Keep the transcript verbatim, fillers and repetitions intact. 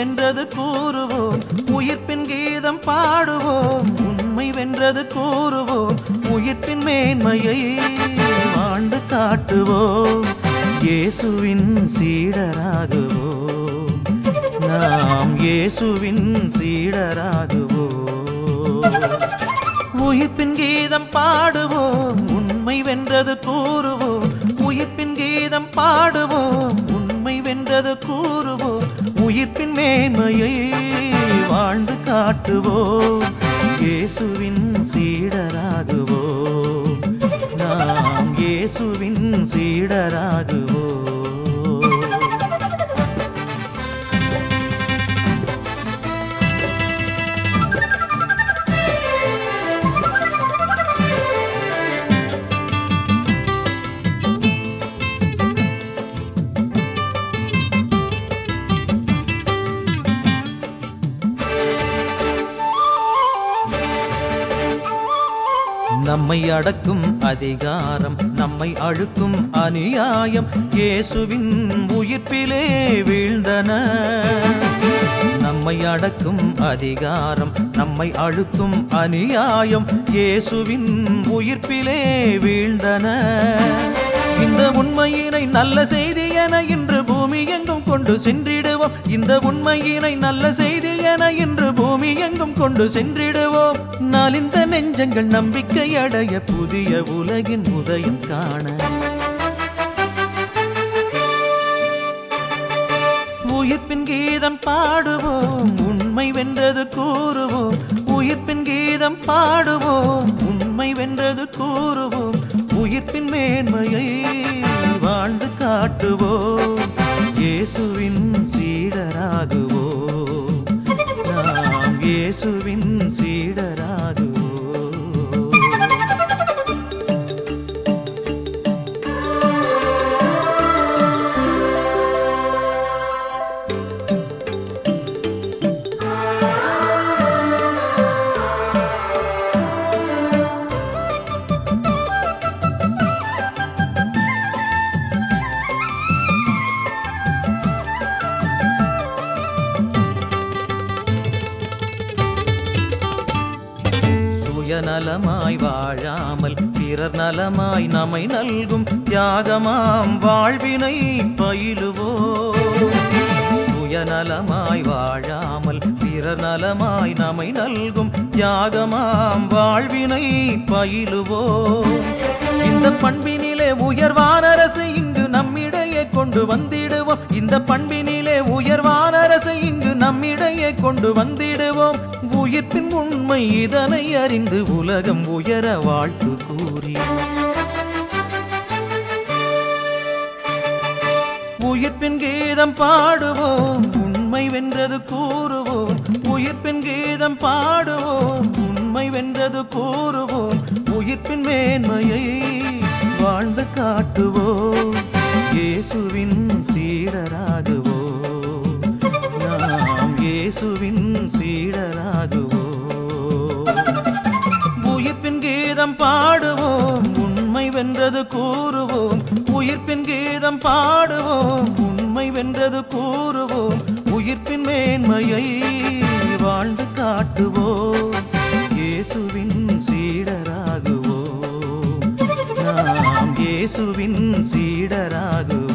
வென்றது கூறுவோம், உயிர்ப்பின் கீதம் பாடுவோம். உண்மை வென்றது கூறுவோம், உயிர்ப்பின் மேன்மையை வாழ்ந்து காட்டுவோம். இயேசுவின் சீடராகுவோம், நாம் இயேசுவின் சீடராகுவோம். உயிர்ப்பின் கீதம் பாடுவோம், உண்மை வென்றது கூறுவோம். உயிர்ப்பின் கீதம் பாடுவோம், உண்மை வென்றது கூறுவோம். உயிர்ப்பின் மேன்மையை வாழ்ந்து காட்டுவோம். இயேசுவின் சீடராகுவோம், நாம் இயேசுவின் சீடராகுவோம். நம்மை அடக்கும் அதிகாரம், நம்மை அழுத்தும் அநியாயம் இயேசுவின் உயிர்ப்பிலே வீழ்ந்தன. நம்மை அடக்கும் அதிகாரம், நம்மை அழுத்தும் அநியாயம் இயேசுவின் உயிர்ப்பிலே வீழ்ந்தன. இந்த உண்மையினை நல்ல செய்தி என இன்று பூமி எங்கும் கொண்டு சென்றிடுவோம். இந்த உண்மையினை நல்ல செய்தி என இன்று பூமி எங்கும் கொண்டு சென்றிடுவோம். நலிந்த நெஞ்சங்கள் நம்பிக்கை அடைய, புதிய உலகின் உதயம் காண. உயிர்ப்பின் கீதம் பாடுவோம், உண்மை வென்றது கூறுவோம். உயிர்ப்பின் கீதம் பாடுவோம், உண்மை வென்றது கூறுவோம். உயிர்ப்பின் மேன்மையை வாழ்ந்து காட்டுவோம். இயேசுவின் சீடராகுவோம், நாம் இயேசுவின் சீடராகுவோம். நலமாய் வாழாமல் பிறர் நலமாய் நம்மை நல்கும் தியாகமாம் வாழ்வினை பயிலுவோம். சுயநலமாய் வாழாமல் பிறர் நலமாய் நம்மை நல்கும் தியாகமாம் வாழ்வினை பயிலுவோம். இந்த பண்பினிலே உயர்வான அரசு இங்கு நம்மிடையே கொண்டு வந்திடுவோம். இந்த பண்பினிலே உயர்வான அரசு இங்கு நம்மிடையே கொண்டு வந்திடுவோம். உயிர்ப்பின் உண்மை இதனை அறிந்து உலகம் உயர வாழ்த்து கூறி, உயிர்ப்பின் கீதம் பாடுவோம், உண்மை வென்றது கூறுவோம். உயிர்ப்பின் கீதம் பாடுவோம், உண்மை வென்றது கூறுவோம். உயிர்ப்பின் மேன்மையை வாழ்ந்து காட்டுவோம். இயேசுவின் சீடராகுவோம், நாம் இயேசுவின் சீடராகுவோம். உயிர்ப்பின் கீதம் பாடுவோம், உண்மை வென்றது கூறுவோம். உயிர்ப்பின் கீதம் பாடுவோம், உண்மை வென்றது கூறுவோம். உயிர்ப்பின் மேன்மையை வாழ்ந்து காட்டுவோம். இயேசுவின் சீடராகுவோம், நாம் இயேசுவின் சீடராகுவோம்.